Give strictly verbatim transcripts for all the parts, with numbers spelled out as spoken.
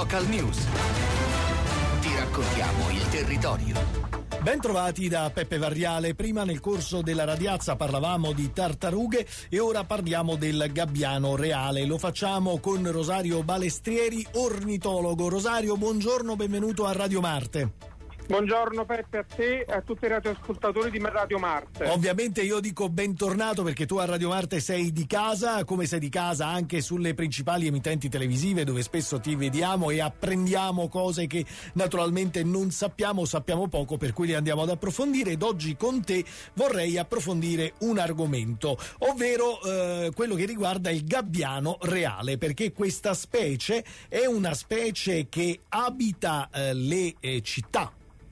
Local News. Ti raccontiamo il territorio. Ben trovati da Peppe Varriale. Prima nel corso della radiazza parlavamo di tartarughe e ora parliamo del gabbiano reale. Lo facciamo con Rosario Balestrieri, ornitologo. Rosario, buongiorno, benvenuto a Radio Marte. Buongiorno Peppe, a te e a tutti i radioascoltatori di Radio Marte. Ovviamente io dico bentornato perché tu a Radio Marte sei di casa, come sei di casa anche sulle principali emittenti televisive dove spesso ti vediamo e apprendiamo cose che naturalmente non sappiamo, sappiamo poco, per cui le andiamo ad approfondire, ed oggi con te vorrei approfondire un argomento, ovvero eh, quello che riguarda il gabbiano reale, perché questa specie è una specie che abita eh, le eh, città.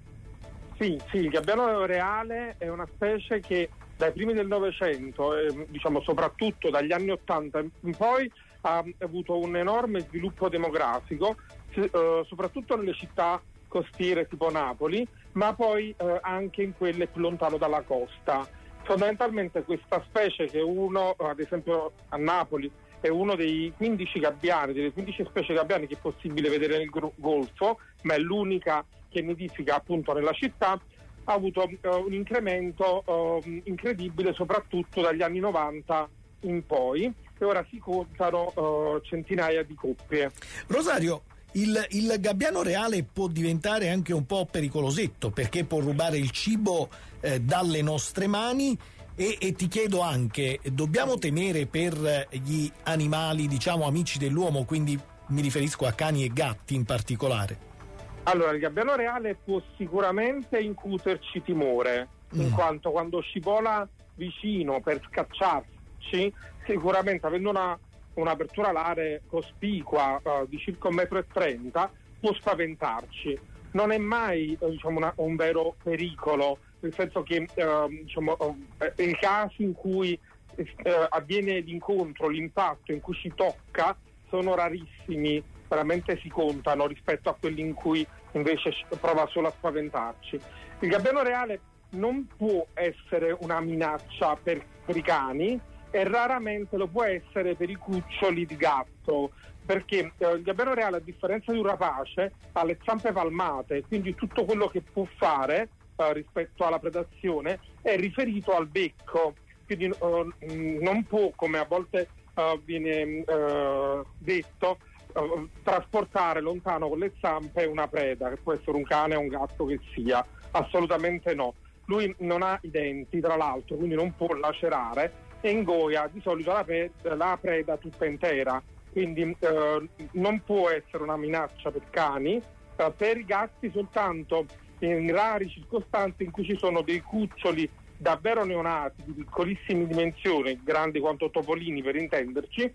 Sì, sì, il gabbiano reale è una specie che dai primi del Novecento, eh, diciamo soprattutto dagli anni Ottanta in poi, ha avuto un enorme sviluppo demografico, eh, soprattutto nelle città costiere tipo Napoli, ma poi eh, anche in quelle più lontano dalla costa. Fondamentalmente questa specie, che uno, ad esempio a Napoli, è uno dei quindici gabbiani, delle quindici specie gabbiani che è possibile vedere nel Golfo, ma è l'unica che nidifica appunto nella città, ha avuto uh, un incremento uh, incredibile soprattutto dagli anni novanta in poi, e ora si contano uh, centinaia di coppie. Rosario, il, il gabbiano reale può diventare anche un po' pericolosetto, perché può rubare il cibo eh, dalle nostre mani. E, e ti chiedo anche, dobbiamo temere per gli animali, diciamo, amici dell'uomo, quindi mi riferisco a cani e gatti in particolare? Allora, il gabbiano reale può sicuramente incuterci timore, mm. in quanto quando scivola vicino per scacciarci, sicuramente avendo una, un'apertura alare cospicua uh, di circa un metro e trenta, può spaventarci. Non è mai uh, diciamo una, un vero pericolo, nel senso che uh, diciamo, uh, nei casi in cui uh, avviene l'incontro, l'impatto, in cui ci tocca, sono rarissimi, veramente si contano rispetto a quelli in cui invece prova solo a spaventarci. Il gabbiano reale non può essere una minaccia per, per i cani, e raramente lo può essere per i cuccioli di gatto, perché eh, il gabbiano reale, a differenza di un rapace, ha le zampe palmate, quindi tutto quello che può fare eh, rispetto alla predazione è riferito al becco, quindi eh, non può, come a volte eh, viene eh, detto, eh, trasportare lontano con le zampe una preda, che può essere un cane o un gatto che sia. Assolutamente no. Lui non ha i denti, tra l'altro, quindi non può lacerare, e ingoia di solito la, pe- la preda tutta intera, quindi eh, non può essere una minaccia per cani. Eh, per i gatti soltanto in rari circostanze in cui ci sono dei cuccioli davvero neonati di piccolissime dimensioni, grandi quanto topolini per intenderci,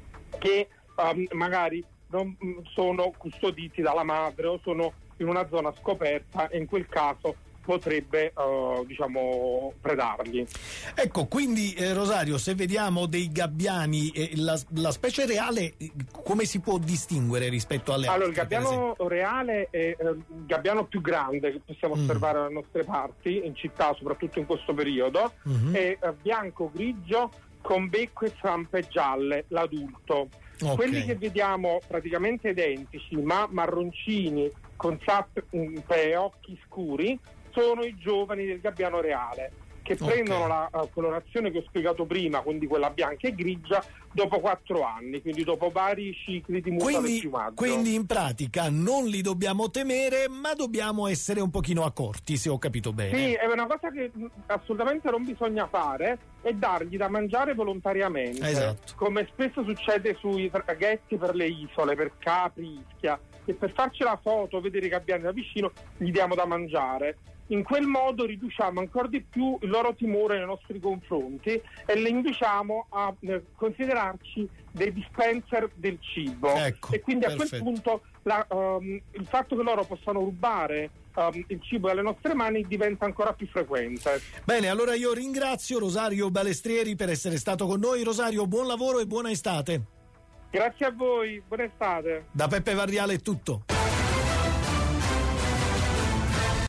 che um, magari non sono custoditi dalla madre o sono in una zona scoperta, e in quel caso potrebbe uh, diciamo predarli. Ecco, quindi eh, Rosario, se vediamo dei gabbiani, eh, la, la specie reale eh, come si può distinguere rispetto alle allora, altre? Allora, il gabbiano reale è eh, il gabbiano più grande che possiamo mm. osservare dalle nostre parti, in città, soprattutto in questo periodo, mm-hmm. è eh, bianco-grigio con becco e zampe gialle, l'adulto. Okay. Quelli che vediamo praticamente identici, ma marroncini, con zampe e occhi scuri, sono i giovani del gabbiano reale, che okay. prendono la uh, colorazione che ho spiegato prima, quindi quella bianca e grigia, dopo quattro anni, quindi dopo vari cicli di muta del piumaggio. Quindi in pratica non li dobbiamo temere, ma dobbiamo essere un pochino accorti, se ho capito bene. Sì, è una cosa che assolutamente non bisogna fare, è dargli da mangiare volontariamente, esatto. come spesso succede sui traghetti per le isole, per Capri, Ischia, e per farci la foto, vedere i gabbiani da vicino, gli diamo da mangiare. In quel modo riduciamo ancora di più il loro timore nei nostri confronti e le induciamo a eh, considerarci dei dispenser del cibo. Ecco, e quindi a perfetto. quel punto la, um, il fatto che loro possano rubare um, il cibo dalle nostre mani diventa ancora più frequente. Bene, allora io ringrazio Rosario Balestrieri per essere stato con noi. Rosario, buon lavoro e buona estate. Grazie a voi, buona estate. Da Peppe Varriale è tutto.